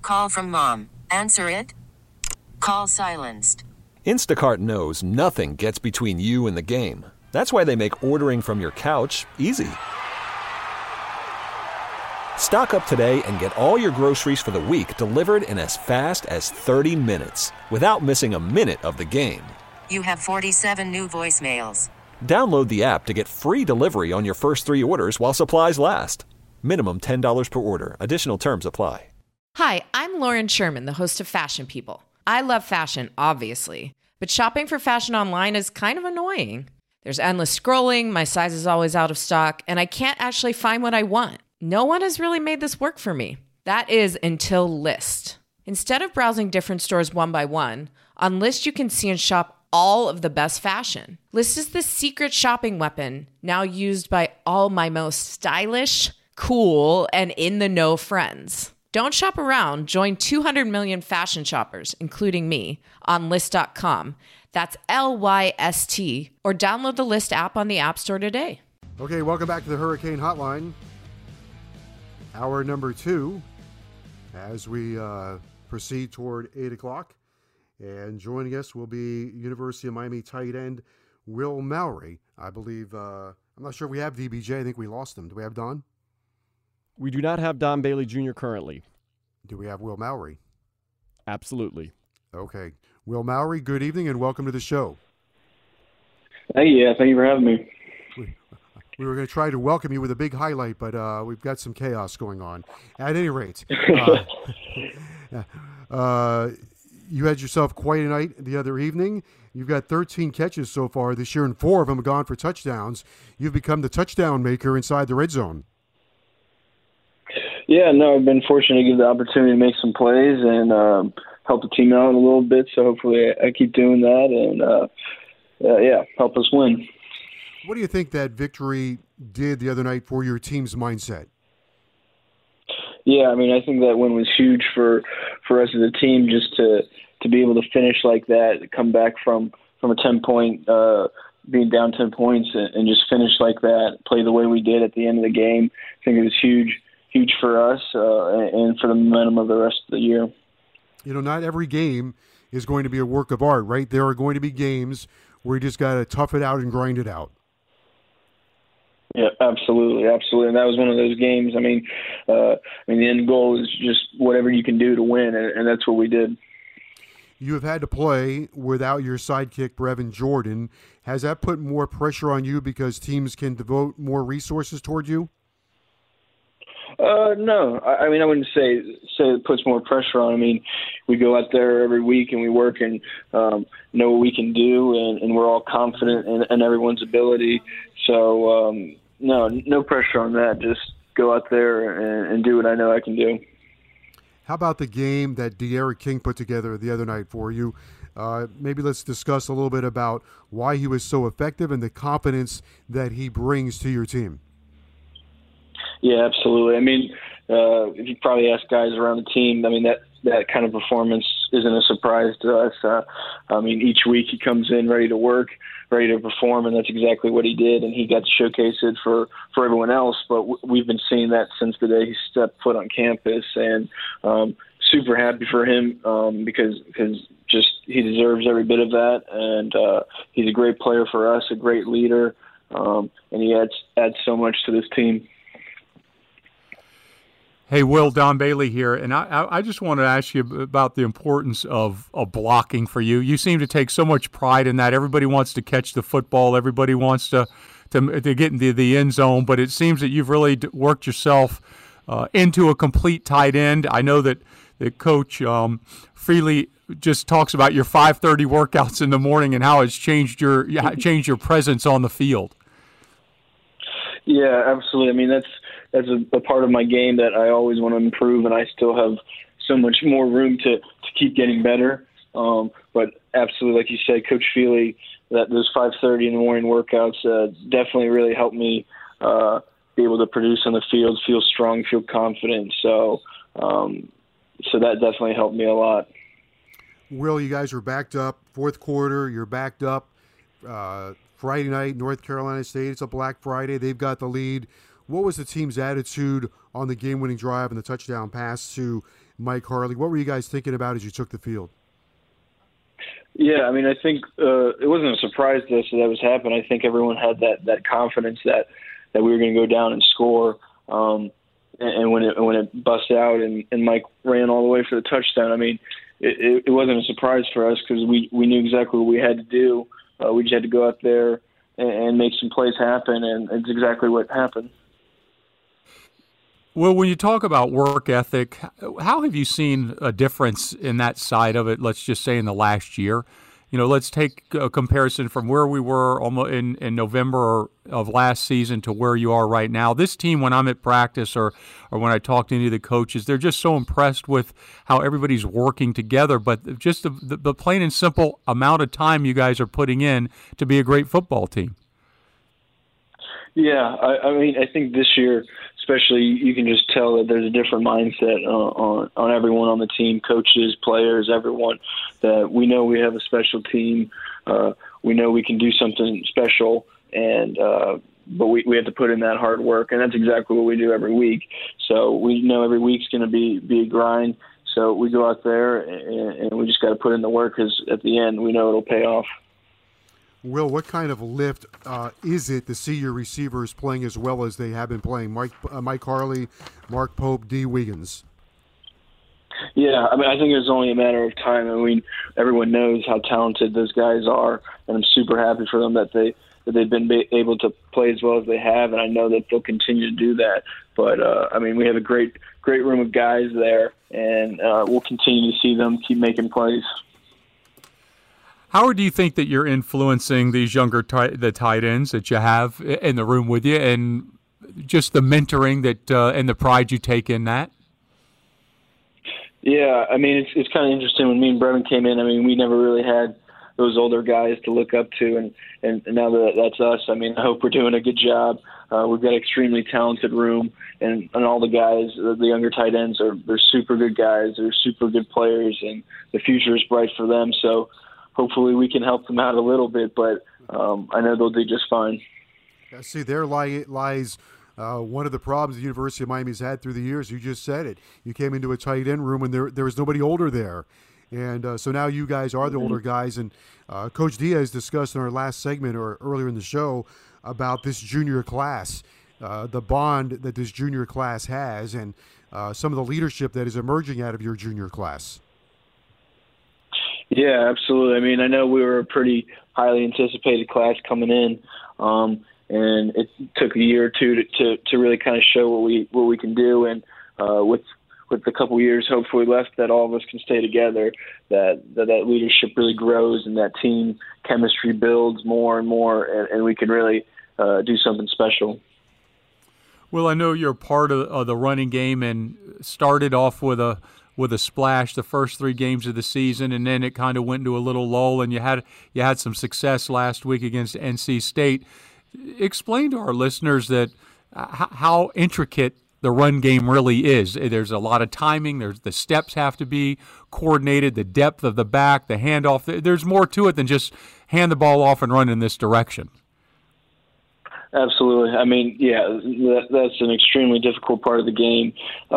Call from mom. Answer it. Call silenced. Instacart knows nothing gets between you and the game. That's why they make ordering from your couch easy. Stock up today and get all your groceries for the week delivered in as fast as 30 minutes without missing a minute of the game. You have 47 new voicemails. Download the app to get free delivery on your first 3 orders while supplies last. Minimum $10 per order. Additional terms apply. Hi, I'm Lauren Sherman, the host of Fashion People. I love fashion, obviously, but shopping for fashion online is kind of annoying. There's endless scrolling, my size is always out of stock, and I can't actually find what I want. No one has really made this work for me. That is until Lyst. Instead of browsing different stores one by one, on Lyst you can see and shop all of the best fashion. Lyst is the secret shopping weapon now used by all my most stylish, cool, and in-the-know friends. Don't shop around. Join 200 million fashion shoppers, including me, on Lyst.com. That's Lyst, or download the Lyst app on the App Store today. Okay, welcome back to the Hurricane Hotline. Hour number 2, as we proceed toward 8 o'clock. And joining us will be University of Miami tight end Will Mallory. I believe, I'm not sure if we have DBJ. I think we lost him. Do we have Don? We do not have Don Bailey Jr. currently. Do we have Will Mallory? Absolutely. Okay. Will Mallory, good evening and welcome to the show. Hey, yeah, thank you for having me. We were going to try to welcome you with a big highlight, but we've got some chaos going on. At any rate, you had yourself quite a night the other evening. You've got 13 catches so far this year, and 4 of them have gone for touchdowns. You've become the touchdown maker inside the red zone. Yeah, no, I've been fortunate to get the opportunity to make some plays and help the team out a little bit. So hopefully I keep doing that and, help us win. What do you think that victory did the other night for your team's mindset? Yeah, I mean, I think that win was huge for us as a team just to be able to finish like that, come back from a 10-point, being down 10 points and just finish like that, play the way we did at the end of the game. I think it was huge for us and for the momentum of the rest of the year. You know, not every game is going to be a work of art, right? There are going to be games where you just got to tough it out and grind it out. Yeah, absolutely. And that was one of those games. I mean, the end goal is just whatever you can do to win, and that's what we did. You have had to play without your sidekick, Brevin Jordan. Has that put more pressure on you because teams can devote more resources toward you? No, I mean, I wouldn't say it puts more pressure on. I mean, we go out there every week and we work and know what we can do, and we're all confident in everyone's ability. So, no pressure on that. Just go out there and do what I know I can do. How about the game that De'Aaron King put together the other night for you? Maybe let's discuss a little bit about why he was so effective and the confidence that he brings to your team. Yeah, absolutely. I mean, if you probably ask guys around the team, I mean, that kind of performance isn't a surprise to us. I mean, each week he comes in ready to work, ready to perform, and that's exactly what he did, and he got to showcase it for everyone else. But we've been seeing that since the day he stepped foot on campus, and super happy for him because just he deserves every bit of that, and he's a great player for us, a great leader, and he adds so much to this team. Hey, Will, Don Bailey here, and I just want to ask you about the importance of blocking for you. You seem to take so much pride in that. Everybody wants to catch the football. Everybody wants to get into the end zone, but it seems that you've really worked yourself into a complete tight end. I know that Coach freely just talks about your 5:30 workouts in the morning and how it's changed your presence on the field. Yeah, absolutely. I mean, that's a part of my game that I always want to improve, and I still have so much more room to keep getting better. But absolutely, like you said, Coach Feely, that those 5:30 in the morning workouts definitely really helped me be able to produce on the field, feel strong, feel confident. So that definitely helped me a lot. Will, you guys are backed up. Fourth quarter, you're backed up. Friday night, North Carolina State. It's a Black Friday. They've got the lead. What was the team's attitude on the game-winning drive and the touchdown pass to Mike Harley. What were you guys thinking about as you took the field? Yeah, I mean, I think it wasn't a surprise to us that was happening. I think everyone had that confidence that we were going to go down and score. And when it busted out and Mike ran all the way for the touchdown, I mean, it wasn't a surprise for us because we knew exactly what we had to do. We just had to go out there and make some plays happen, and it's exactly what happened. Well, when you talk about work ethic, how have you seen a difference in that side of it, let's just say in the last year? Let's take a comparison from where we were almost in November of last season to where you are right now. This team, when I'm at practice or when I talk to any of the coaches, they're just so impressed with how everybody's working together, but just the plain and simple amount of time you guys are putting in to be a great football team. Yeah, I mean, I think this year, especially, you can just tell that there's a different mindset on everyone on the team, coaches, players, everyone, that we know we have a special team. We know we can do something special, and but we have to put in that hard work, and that's exactly what we do every week. So we know every week's going to be a grind. So we go out there, and we just got to put in the work because at the end, we know it'll pay off. Will, what kind of lift is it to see your receivers playing as well as they have been playing? Mike Harley, Mark Pope, D. Wiggins. Yeah, I mean, I think it's only a matter of time. I mean, everyone knows how talented those guys are, and I'm super happy for them that they've been able to play as well as they have, and I know that they'll continue to do that. But I mean, we have a great room of guys there, and we'll continue to see them keep making plays. How do you think that you're influencing these younger the tight ends that you have in the room with you, and just the mentoring that and the pride you take in that? Yeah, I mean, it's kind of interesting. When me and Brevin came in, I mean, we never really had those older guys to look up to, and now that that's us, I mean, I hope we're doing a good job. We've got an extremely talented room, and all the guys, the younger tight ends, they're super good guys. They're super good players, and the future is bright for them. So hopefully we can help them out a little bit, but I know they'll do just fine. Yeah, see, there lies one of the problems the University of Miami's had through the years. You just said it. You came into a tight end room and there was nobody older there. And so now you guys are the older guys. And Coach Diaz discussed in our last segment or earlier in the show about this junior class, the bond that this junior class has, and some of the leadership that is emerging out of your junior class. Yeah, absolutely. I mean, I know we were a pretty highly anticipated class coming in, and it took a year or two to really kind of show what we can do. And with the couple years hopefully left that all of us can stay together, that leadership really grows and that team chemistry builds more and more, and we can really do something special. Well, I know you're part of the running game and started off with a splash the first 3 games of the season, and then it kind of went into a little lull, and you had some success last week against NC State. Explain to our listeners that how intricate the run game really is. There's a lot of timing. The steps have to be coordinated, the depth of the back, the handoff. There's more to it than just hand the ball off and run in this direction. Absolutely. I mean, yeah, that's an extremely difficult part of the game.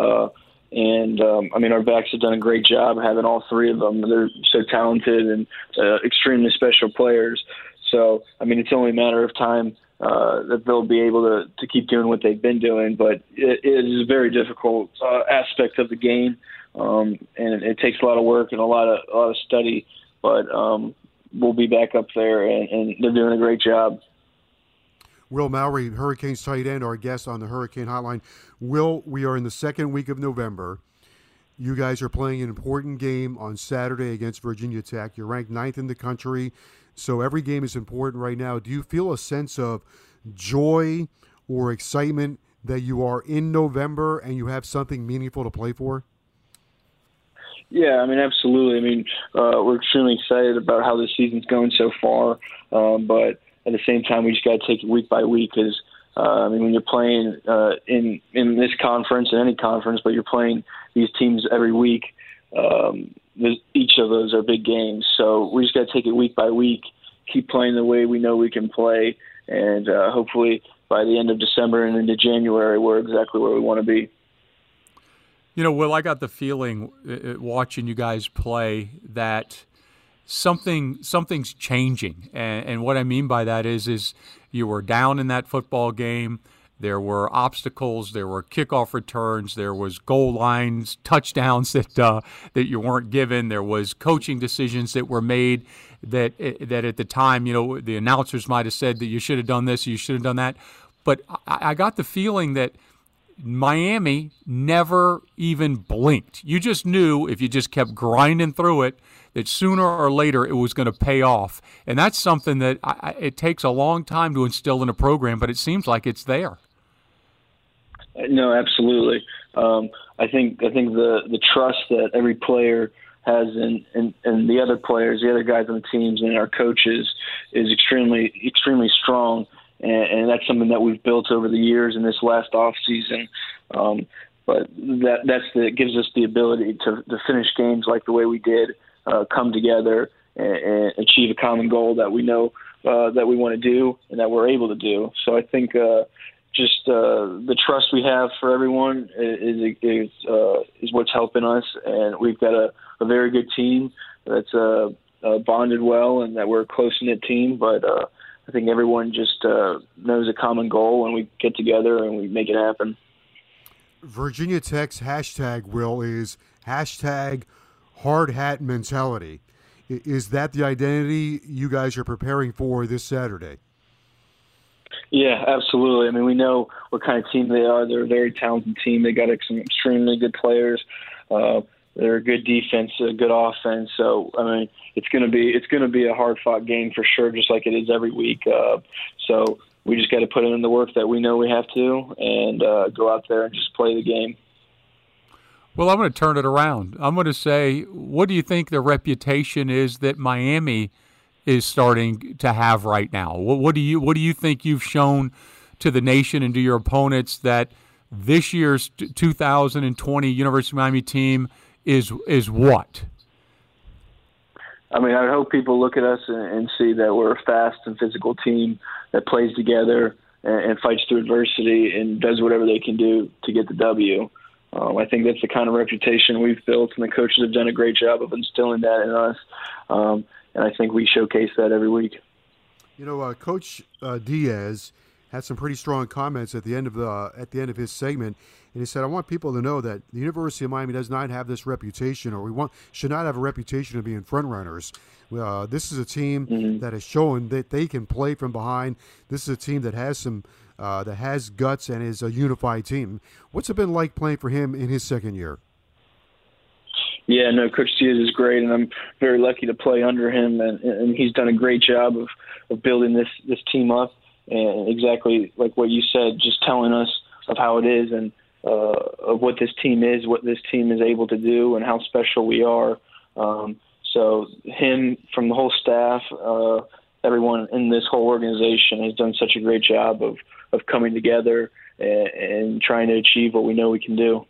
And I mean, our backs have done a great job having all 3 of them. They're so talented and extremely special players. So, I mean, it's only a matter of time that they'll be able to keep doing what they've been doing. But it is a very difficult aspect of the game, and it takes a lot of work and a lot of study. But we'll be back up there, and they're doing a great job. Will Mowry, Hurricanes tight end, our guest on the Hurricane Hotline. Will, we are in the second week of November. You guys are playing an important game on Saturday against Virginia Tech. You're ranked 9th in the country, so every game is important right now. Do you feel a sense of joy or excitement that you are in November and you have something meaningful to play for? Yeah, I mean, absolutely. I mean, we're extremely excited about how this season's going so far, but at the same time, we just got to take it week by week because, I mean, when you're playing in this conference, in any conference, but you're playing these teams every week, each of those are big games. So we just got to take it week by week, keep playing the way we know we can play, and hopefully by the end of December and into January, we're exactly where we want to be. You know, Will, I got the feeling watching you guys play that something's changing, and what I mean by that is you were down in that football game. There were obstacles. There were kickoff returns. There was goal lines, touchdowns that you weren't given. There was coaching decisions that were made that at the time, you know, the announcers might have said that you should have done this, you should have done that. But I got the feeling that Miami never even blinked. You just knew if you just kept grinding through it that sooner or later it was going to pay off. And that's something that it takes a long time to instill in a program, but it seems like it's there. No, absolutely. I think the trust that every player has in the other players, the other guys on the teams, and our coaches is extremely strong. And that's something that we've built over the years in this last off season. But that gives us the ability to finish games like the way we did, come together and achieve a common goal that we know that we want to do and that we're able to do. So I think just the trust we have for everyone is what's helping us, and we've got a very good team that's bonded well, and that we're a close-knit team. But I think everyone just knows a common goal, and we get together and we make it happen. Virginia Tech's hashtag, Will, is hashtag hard hat mentality. Is that the identity you guys are preparing for this Saturday? Yeah, absolutely. I mean, we know what kind of team they are. They're a very talented team. They got some extremely good players. They're a good defense, a good offense. So, I mean, it's going to be a hard-fought game for sure, just like it is every week. So we just got to put in the work that we know we have to, and go out there and just play the game. Well, I'm going to turn it around. I'm going to say, what do you think the reputation is that Miami is starting to have right now? What do you think you've shown to the nation and to your opponents that this year's 2020 University of Miami team is what? I mean, I hope people look at us and see that we're a fast and physical team that plays together and fights through adversity and does whatever they can do to get the W. I think that's the kind of reputation we've built, and the coaches have done a great job of instilling that in us. And I think we showcase that every week. You know, Coach Diaz had some pretty strong comments at the end of his segment, and he said, "I want people to know that the University of Miami does not have this reputation, or should not have a reputation of being front runners. This is a team that has shown that they can play from behind. This is a team that has guts and is a unified team." What's it been like playing for him in his second year? Yeah, no, Coach Diaz is great, and I'm very lucky to play under him, and he's done a great job of building this team up, and exactly like what you said, just telling us of how it is and of what this team is able to do, and how special we are. So him, from the whole staff, everyone in this whole organization has done such a great job of coming together and trying to achieve what we know we can do.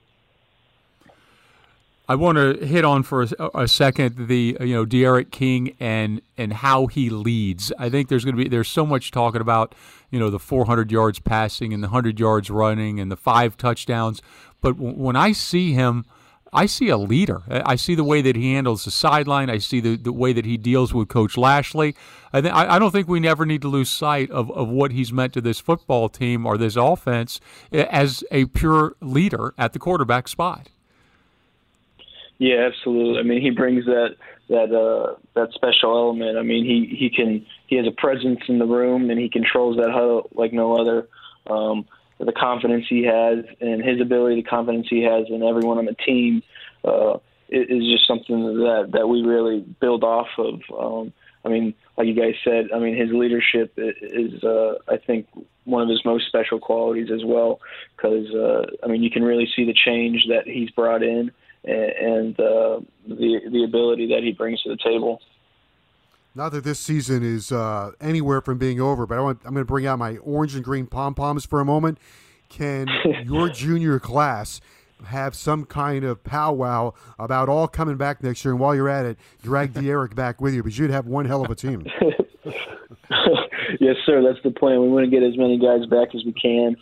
I want to hit on for a second the D'Eriq King and how he leads. I think there's so much talking about the 400 yards passing and the 100 yards running and the 5 touchdowns. But when I see him, I see a leader. I see the way that he handles the sideline. I see the way that he deals with Coach Lashley. I don't think we never need to lose sight of what he's meant to this football team or this offense as a pure leader at the quarterback spot. Yeah, absolutely. I mean, he brings that special element. I mean, he has a presence in the room, and he controls that huddle like no other. The confidence he has and his ability, the confidence he has in everyone on the team is just something that we really build off of. I mean, like you guys said, I mean, his leadership is I think, one of his most special qualities as well, because, I mean, you can really see the change that he's brought in, and the ability that he brings to the table. Not that this season is anywhere from being over, but I'm going to bring out my orange and green pom-poms for a moment. Can your junior class have some kind of powwow about all coming back next year, and while you're at it, drag D'Eriq back with you, because you'd have one hell of a team? Yes, sir. That's the plan. We want to get as many guys back as we can,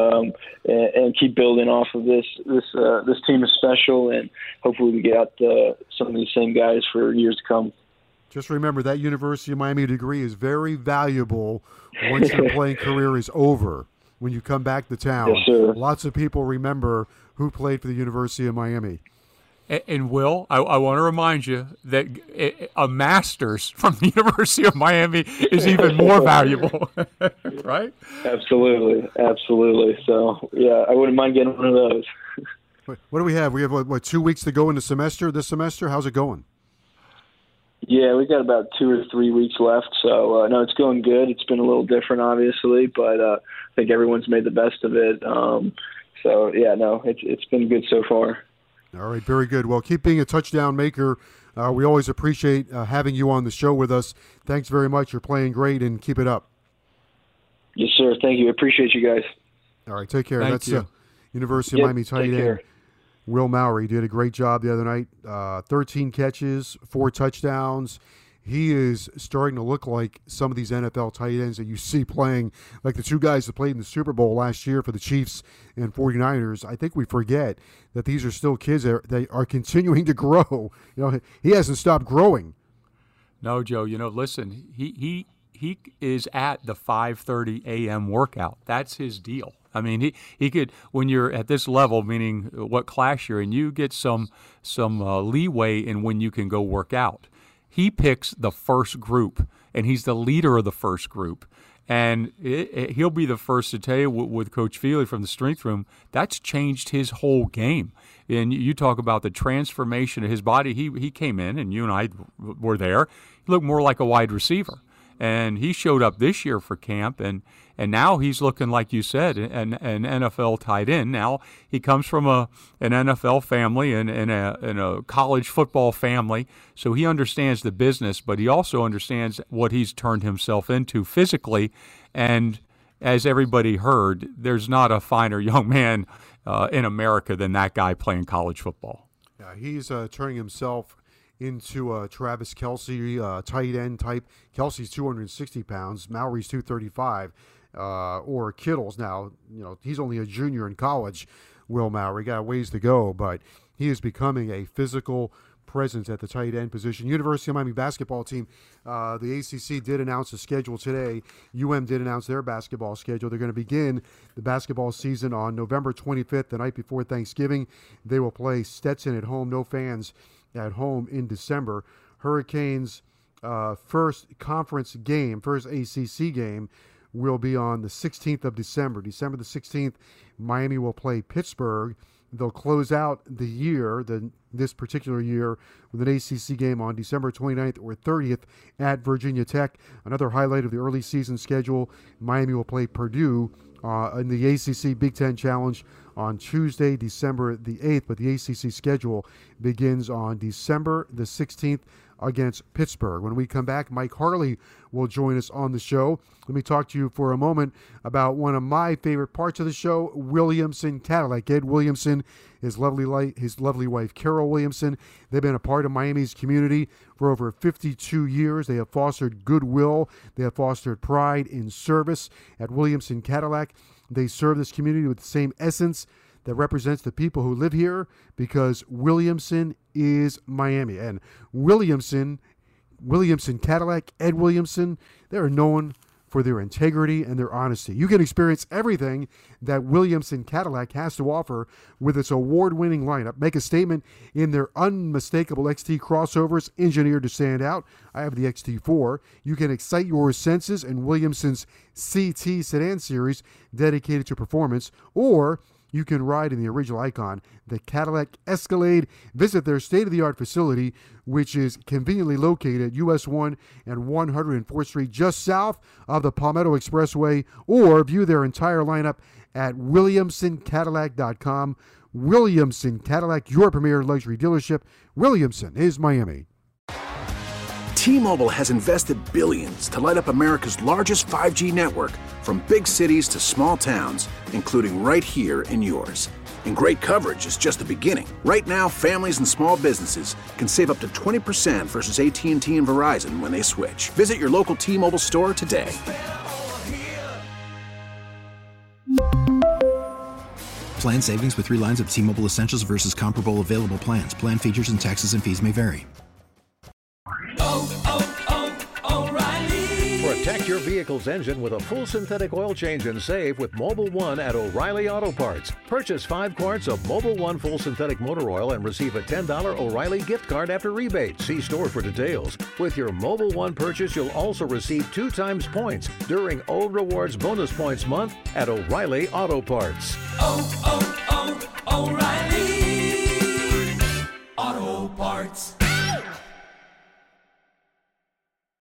and keep building off of this. This team is special, and hopefully we get out some of these same guys for years to come. Just remember that University of Miami degree is very valuable once your playing career is over. When you come back to town, yes, sir. Lots of people remember who played for the University of Miami. And Will, I want to remind you that a master's from the University of Miami is even more valuable, right? Absolutely. So, yeah, I wouldn't mind getting one of those. What do we have? We have, what 2 weeks to go in the semester, this semester? How's it going? Yeah, we've got about 2 or 3 weeks left. So, no, it's going good. It's been a little different, obviously, but I think everyone's made the best of it. So, yeah, no, it's been good so far. All right, very good. Well, keep being a touchdown maker. We always appreciate having you on the show with us. Thanks very much. You're playing great, and keep it up. Yes, sir. Thank you. Appreciate you guys. All right, take care. Thank you. University of Miami tight end Will Mowery did a great job the other night. 13 catches, 4 touchdowns. He is starting to look like some of these NFL tight ends that you see playing, like the 2 guys that played in the Super Bowl last year for the Chiefs and 49ers. I think we forget that these are still kids that are continuing to grow. He hasn't stopped growing. No, Joe, listen, he is at the 5:30 a.m. workout. That's his deal. I mean, he could, when you're at this level, meaning what class you're in, you get some leeway in when you can go work out. He picks the first group, and he's the leader of the first group. And he'll be the first to tell you with Coach Feely from the strength room, that's changed his whole game. And you talk about the transformation of his body. He came in, and you and I were there. He looked more like a wide receiver. And he showed up this year for camp, and now he's looking, like you said, an NFL tight end. Now he comes from an NFL family and a college football family, so he understands the business, but he also understands what he's turned himself into physically. And as everybody heard, there's not a finer young man in America than that guy playing college football. Yeah, he's turning himself into Travis Kelce, tight end type. Kelce's 260 pounds. Mowery's 235. Or Kittle's now, he's only a junior in college, Will Mowery. Got a ways to go, but he is becoming a physical presence at the tight end position. University of Miami basketball team, the ACC did announce a schedule today. UM did announce their basketball schedule. They're going to begin the basketball season on November 25th, the night before Thanksgiving. They will play Stetson at home, no fans at home in December. Hurricanes' first conference game, first ACC game, will be on the 16th of December. December the 16th, Miami will play Pittsburgh. They'll close out the year, this particular year, with an ACC game on December 29th or 30th at Virginia Tech. Another highlight of the early season schedule, Miami will play Purdue in the ACC Big Ten Challenge on Tuesday, December the 8th, but the ACC schedule begins on December the 16th against Pittsburgh. When we come back, Mike Harley will join us on the show. Let me talk to you for a moment about one of my favorite parts of the show, Williamson Cadillac. Ed Williamson, his lovely wife, Carol Williamson, they've been a part of Miami's community for over 52 years. They have fostered goodwill. They have fostered pride in service. At Williamson Cadillac, they serve this community with the same essence that represents the people who live here, because Williamson is Miami. And Williamson Cadillac, Ed Williamson, they're known for their integrity and their honesty. You can experience everything that Williamson Cadillac has to offer with its award-winning lineup. Make a statement in their unmistakable XT crossovers, engineered to stand out. I have the XT4. You can excite your senses in Williamson's CT sedan series, dedicated to performance, or you can ride in the original icon, the Cadillac Escalade. Visit their state-of-the-art facility, which is conveniently located at US 1 and 104th Street, just south of the Palmetto Expressway, or view their entire lineup at WilliamsonCadillac.com. Williamson Cadillac, your premier luxury dealership. Williamson is Miami. T-Mobile has invested billions to light up America's largest 5G network, from big cities to small towns, including right here in yours. And great coverage is just the beginning. Right now, families and small businesses can save up to 20% versus AT&T and Verizon when they switch. Visit your local T-Mobile store today. Plan savings with 3 lines of T-Mobile Essentials versus comparable available plans. Plan features and taxes and fees may vary. Protect your vehicle's engine with a full synthetic oil change and save with Mobil 1 at O'Reilly Auto Parts. Purchase 5 quarts of Mobil 1 full synthetic motor oil and receive a $10 O'Reilly gift card after rebate. See store for details. With your Mobil 1 purchase, you'll also receive 2 times points during O Rewards Bonus Points Month at O'Reilly Auto Parts. O'Reilly.